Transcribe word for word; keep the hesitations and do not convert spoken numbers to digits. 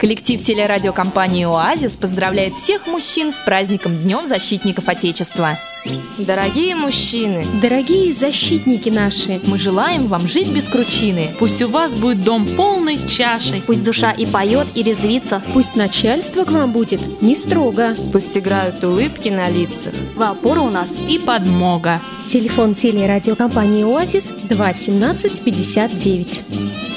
Коллектив телерадиокомпании «Оазис» поздравляет всех мужчин с праздником Днем защитников Отечества. Дорогие мужчины, дорогие защитники наши, мы желаем вам жить без кручины. Пусть у вас будет дом полной чашей. Пусть душа и поет, и резвится. Пусть начальство к вам будет не строго. Пусть играют улыбки на лицах. В опору у нас и подмога. Телефон телерадиокомпании «Оазис» два семнадцать пятьдесят девять.